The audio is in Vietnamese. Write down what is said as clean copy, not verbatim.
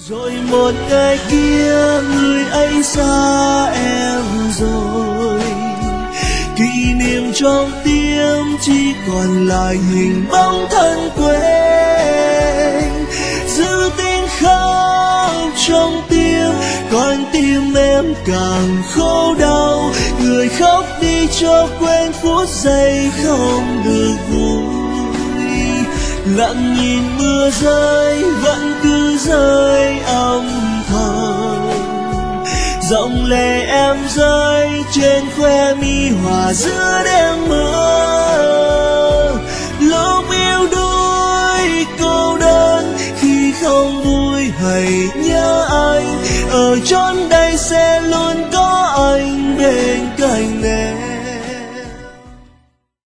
Rồi một ngày kia người ấy xa em rồi, kỷ niệm trong tim chỉ còn lại hình bóng thân quen. Giữ tiếng khóc trong tim, con tim em càng khổ đau. Người khóc đi cho quên phút giây không được vui. Lặng nhìn mưa rơi vẫn cứ rơi âm thầm, dòng lệ em rơi trên khóe mi hòa giữa đêm mưa. Lúc yêu đuối cô đơn, khi không vui hãy nhớ anh, ở chốn đây sẽ luôn có anh bên cạnh em.